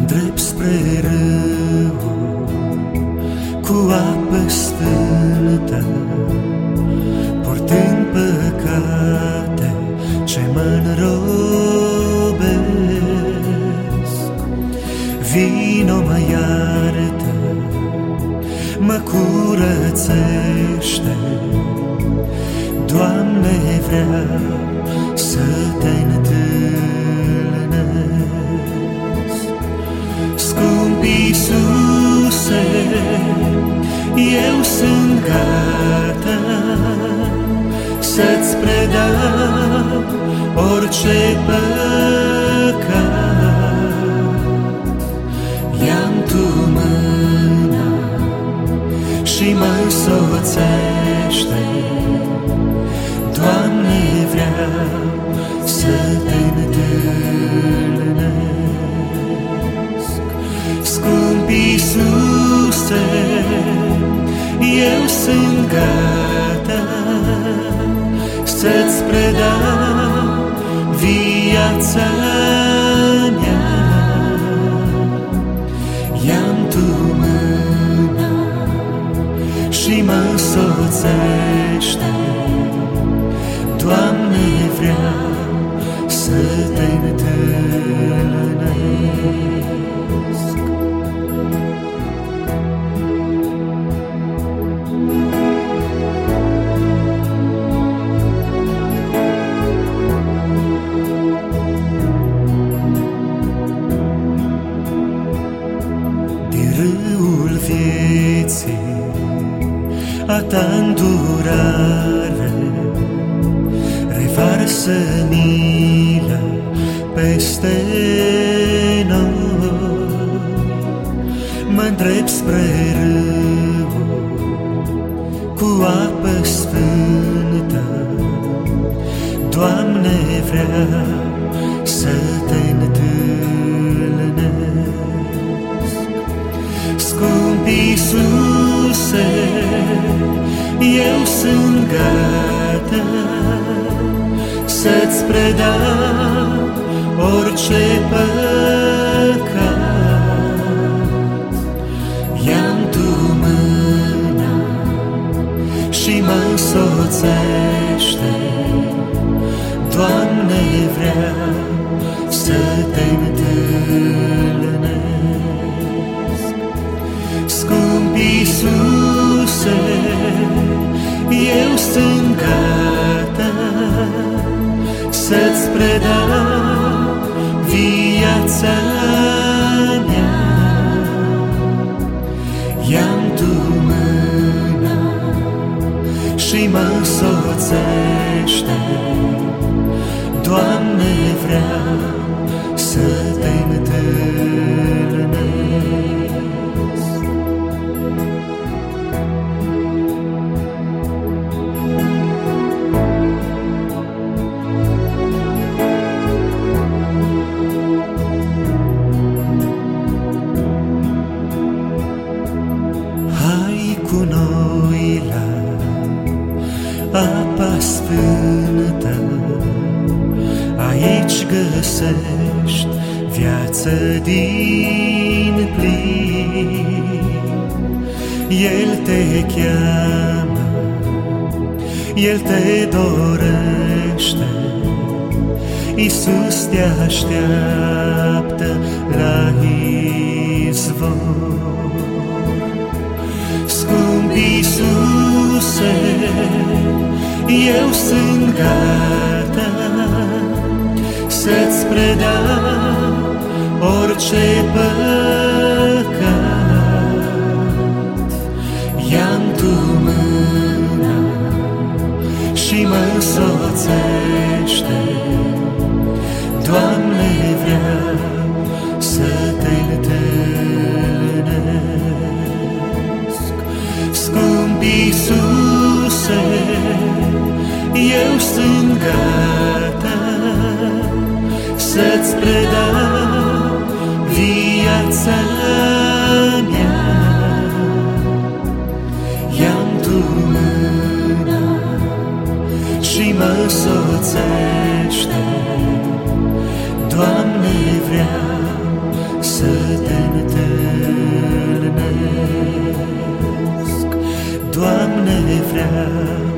Mă-ndrept spre râu cu apă sfântă, purtând păcate ce mă-nrobesc. Vino, mă iartă, mă curățește, Doamne, vreau să te întâlnesc. Scump Iisuse, eu sunt gata să-ți predau orice păcat. Ia-mi tu mâna și mă însoțește, Doamne, vreau să te întâlnesc. Scump Iisuse, eu sunt gata să-ți predau viața mea. Ia-mi tu mâna și mă însoțește, Doamne, vreau să te întâlnesc. Din râul vieții a ta îndurare revarsă milă peste noi. Mă-ndrept spre râu cu apă sfântă, Doamne, vreau să te întâlnesc. Scump Iisuse, eu sunt gata să-ți predau orice păcat. Ia-mi tu mâna și mă însoțește, Doamne, vreau să te întâlnesc. Scump Iisuse, eu sunt gata să-ți predau viața mea. Ia-mi tu mâna și mă însoțește, Doamne, vreau să te întâlnesc. Cu noi la apa sfântă, aici găsești viață din plin. El te cheamă, El te dorește, Iisus te așteaptă la izvor. Scump Iisuse, eu sunt gata să-ți predau orice păcat. Ia-mi tu mâna și mă însoțește, Doamne, vreau să te întâlnesc. Scump Iisuse, eu sunt gata să-ți predau viața mea. Ia-mi tu mâna și mă însoțește, Doamne, vreau să te întâlnesc. Doamne, vreau